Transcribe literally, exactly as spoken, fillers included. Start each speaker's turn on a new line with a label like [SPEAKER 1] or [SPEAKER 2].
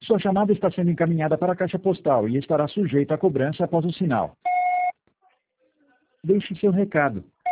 [SPEAKER 1] Sua chamada está sendo encaminhada para a caixa postal e estará sujeita a cobrança após o sinal. Deixe seu recado.